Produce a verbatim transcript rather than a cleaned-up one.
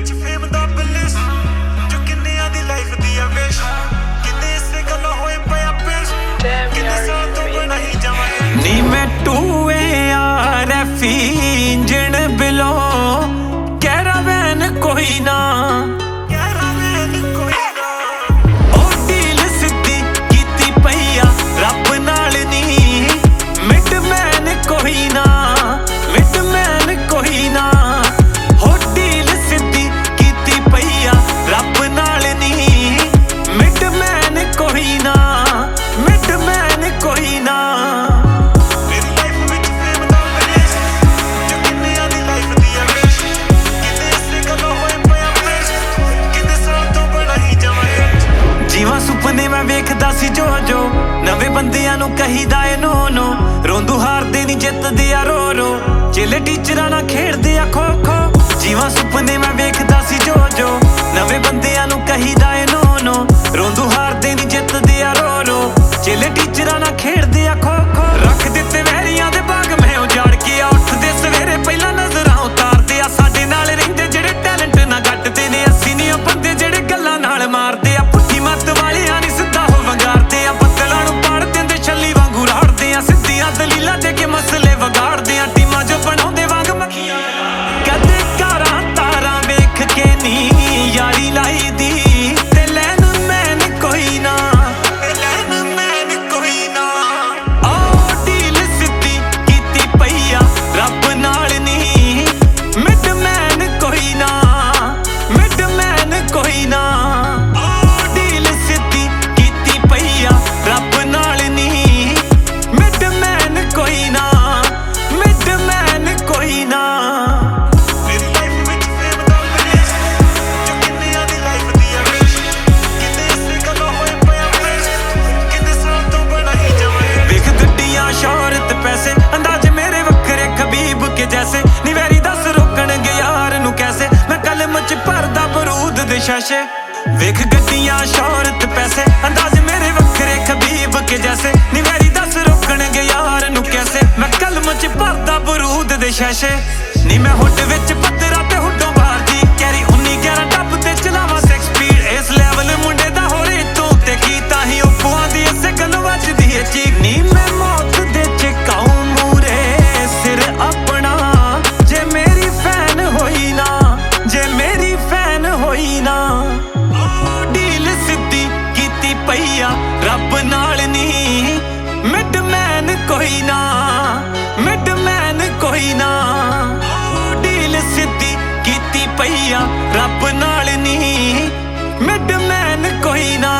ਵਿੱਚ ਫੇਮ ਦਾ ਬਲਿਸ ਜੋ ਕਿੰਨਿਆਂ ਦੀ ਲਾਈਫ ਦੀ ਆ ਵਿਸ਼ ਕਿੰਨੇ ਇਸੇ ਗੱਲੋਂ ਹੋਏ ਪਿਆ ਪੇਸ਼ ਕਿੰਨੇ ਸਾਲ ਤੋਂ ਬਣਾ ਹੀ ਜਾਵਾਂਗੇ ਨੀ ਮੈਂ ਟੂਏ ਆ ਰੈਫੀ ਇੰਜਣ ਬਿਲੋ ਕੈਰਾਵੈਨ ਕੋਈ ਨਾ ਕੋਈ ਨਾ ਮਿਡਮੈਨ ਕੋਈ ਨਾ ਹੋ ਡੀਲ ਸਿੱਧੀ ਕੀਤੀ ਪਈ ਆ ਰੱਬ ਨਾਲ ਨੀ ਮਿਡਮੈਨ ਕੋਈ ਨਾ ਮਿਡਮੈਨ ਕੋਈ ਨਾ ਮੇਰੀ ਲਾਈਫ ਵਿੱਚ ਫੇਮ ਦਾ ਬਲਿਸ ਜੋ ਕਿੰਨਿਆਂ ਦੀ ਲਾਈਫ ਦੀ ਆ ਵਿਸ਼ ਕਿੰਨੇ ਇਸੇ ਗੱਲੋਂ ਹੋਏ ਪਿਆ ਪੇਸ਼ ਕਿੰਨੇ ਸਾਲ ਤੋਂ ਬਣਾ ਹੀ ਜਾਵਾਂਗੇ ਜੀਵਾਂ ਸੁਪਨੇ ਮੈਂ ਵੇਖਦਾ ਸੀ ਜੋ ਜੋ ਨਵੇਂ ਬੰਦਿਆਂ ਨੂੰ ਕਹੀਦਾ ਏ ਨੋ ਨੋ ਰੋਂਦੂ ਹਾਰਦੇ ਨੀ ਜਿੱਤਦੇ ਆ ਰੋ ਰੋ ਚੇਲੇ ਟੀਚਰਾਂ ਨਾਲ ਖੇਡਦੇ ਆ ਖੋ ਖੋ ਜੀਵਾਂ ਸੁਪਨੇ ਮੈਂ ਵੇਖਦਾ ਸੀ ਜੋ ਜੋ ਨਵੇਂ ਬੰਦਿਆਂ ਨੂੰ ਕਹੀਦਾ ਏ ਨੋ ਨੋ ਰੋਂਦੂ ਹਾਰਦੇ ਨੀ ਜਿੱਤਦੇ ਆ ਰੋ ਰੋ ਚੇਲੇ ਟੀਚਰਾਂ ਨਾਲ ਖੇਡਦੇ ਆ ਖੋ ਖੋ ਰੱਖ ਦਿੱਤੇ ਵਹਿਰੀਆਂ ਦੇ ਬਾਗ ਮੈਂ ਉਜਾੜ ਕੇ ਆ ਉੱਠਦੇ ਸਵੇਰੇ ਪਹਿਲਾਂ ਨਜ਼ਰਾਂ ਉਤਾਰਦੇ ਆ ਸਾਡੇ ਨਾਲ ਰਹਿੰਦੇ ਜਿਹੜੇ ਟੈਲੈਂਟ ਨਾ ਗੱਟਦੇ ਨੇ ਅਸੀਂ ਨੀ ਉਹ ਬੰਦੇ ਜਿਹੜੇ ਗੱਲਾਂ ਨਾਲ ਮਾਰਦੇ ਆ ਪੁੱਠੀ ਮੱਤ ਵਾਲਿਆਂ ਨੀ ਸਿੱਧਾ ਹੋ ਵੰਗਾਰਦੇ ਆ ਬੱਦਲਾਂ ਨੂੰ ਪਾੜ ਦਿੰਦੇ ਛੱਲੀ ਵਾਂਗੂ ਰਾੜਦੇ ਆ ਸਿੱਧੀਆਂ ਦਲੀਲਾਂ ਦੇ ਕੇ ਮਸਲੇ ਵਿਗਾੜਦੇ ਆ ਟੀਮਾਂ ਜੋ ਬਣਾਉਂਦੇ ਵਾਂਗ ਮੱਖੀਆਂ ਕਦੇ ਕਾਰਾਂ ਤਾਰਾਂ ਵੇਖ ਕੇ ਨੀ ਯਾਰੀ ਲਾਈ ਦੀ ਤੇ ਲੈਣ ਮੈਨ ਕੋਈ ਨਾ ਲੈਣ ਮੈਨ ਕੋਈ ਨਾ ਓ ਡੀਲ ਸਿੱਧੀ ਕੀਤੀ ਪਈ ਆ ਰੱਬ ਨਾਲ ਨੀ ਮਿਡਮੈਨ ਕੋਈ ਨਾ ਮਿਡਮੈਨ ਕੋਈ ਨਾ ਓ ਡੀਲ ਸਿੱਧੀ ਕੀਤੀ ਪਈ ਆ ਰੱਬ ਨਾਲ ਨੀ ਮਿਡਮੈਨ ਕੋਈ ਨਾ ਮਿਡਮੈਨ ਕੋਈ ਨਾ ਮੇਰੀ ਲਾਈਫ ਵਿੱਚ ਫੇਮ ਦਾ ਬਲਿਸ ਜੋ ਕਿੰਨਿਆਂ ਦੀ ਲਾਈਫ ਦੀ ਆ ਵਿਸ਼ ਕਿੰਨੇ ਇਸੇ ਗੱਲੋਂ ਹੋਏ ਪਿਆ ਪੇਸ਼ ਕਿੰਨੇ ਸਾਲ ਤੋਂ ਬਣਾ ਹੀ ਜਾਵਾਂਗੇ ਵੇਖ ਗੱਡੀਆਂ ਸ਼ੌਹਰਤ ਪੈਸੇ ਅੰਦਾਜ਼ ਮੇਰੇ ਵੱਖਰੇ ਖਬੀਬ ਕੇ ਜੈਸੇ ਨੀ ਵੈਰੀ ਦੱਸ ਰੋਕਣਗੇ ਯਾਰ ਨੂੰ ਕੈਸੇ ਮੈਂ ਕਲਮ ਚ ਭਰਦਾ ਬਰੂਦ ਦੇ ਸ਼ਾਸ਼ੇ ਵੇਖ ਗੱਡੀਆਂ ਸ਼ੌਹਰਤ ਪੈਸੇ ਅੰਦਾਜ਼ ਮੇਰੇ ਵੱਖਰੇ ਖਬੀਬ ਕੇ ਜੈਸੇ ਨੀ ਵੈਰੀ ਦੱਸ ਰੋਕਣਗੇ ਯਾਰ ਨੂੰ ਕੈਸੇ ਮੈਂ ਕਲਮ ਚ ਭਰਦਾ ਬਰੂਦ ਦੇ ਸ਼ਾਸ਼ੇ ਨੀ ਮੈਂ ਹੁੱਡ ਵਿੱਚ ਪੱਤਰਾ ਤੇ ਹੁੱਡੋਂ ਬਾਹਰ ਜੀ ਕੈਰੀ ਉਨੀ ਗਿਆਰਾਂ ਟੱਪ ਤੇ ਚਲਾਵਾ ਸਿਕਸ ਸਪੀਡ ਇਸ ਲੈਵਲ ਮੁੰਡੇ ਦਾ ਹੋਰੇ ਤੂੰ ਤੇ ਕੀ ਤਾਂ ਹੀ ਉਪਵਾਂ ਦੀ ਇਸੇ ਗੱਲ ਵੱਜਦੀ ਏ ਚੀਕ ਨੀ ਮੈਂ ਮੌਤ ਦੇ ਚਕਾਉਂ ਮੂਰੇ ਸਿਰ ਆਪਣਾ ਜੇ ਮੇਰੀ ਫੈਨ ਹੋਈ ਨਾ ਜੇ ਮੇਰੀ ਫੈਨ ਹੋਈ ਨਾ ਓ ਡੀਲ ਸਿੱਧੀ ਕੀਤੀ ਪਈ ਆ ਰੱਬ ਨਾਲ ਨੀ ਮਿਡਮੈਨ ਕੋਈ ਨਾ ਮਿਡਮੈਨ ਕੋਈ ਨਾ ਓ ਡੀਲ ਸਿੱਧੀ ਕੀਤੀ ਪਈ ਆ ਰੱਬ ਨਾਲ ਨੀ ਮਿਡਮੈਨ ਕੋਈ ਨਾ